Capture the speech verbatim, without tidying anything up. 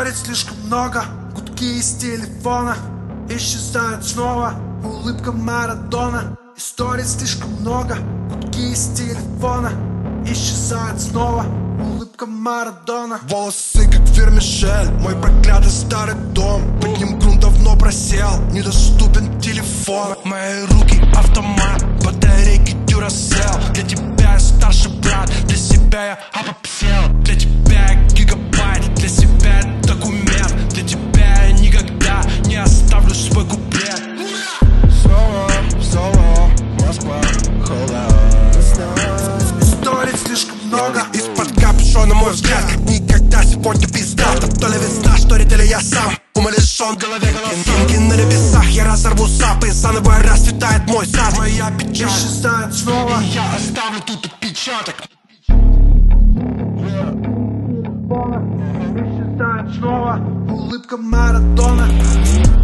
Историй слишком много, гудки из телефона исчезают снова, улыбка Марадона. Историй слишком много, гудки из телефона исчезают снова, улыбка Марадона. Волосы как вермишель, мой проклятый старый дом. Под ним грунт давно просел, недоступен телефон. Мои руки автомат, батарейки Duracell. Для тебя я старший брат, для себя я обобсел. Для тебя я гигабайт, для себя я документ. Для тебя я никогда не оставлю свой куплет. Соло, соло, Москва, холод. Историй слишком много, из-под капюшона мой взгляд, как никогда сегодня пизда. То ли весна, что ли я сам, умалишен в голове голоса. На небесах я разорву сап, и заново расцветает мой сад. Моя печаль исчезает снова, и я оставлю тут отпечаток. исчезает снова, улыбка Марадона.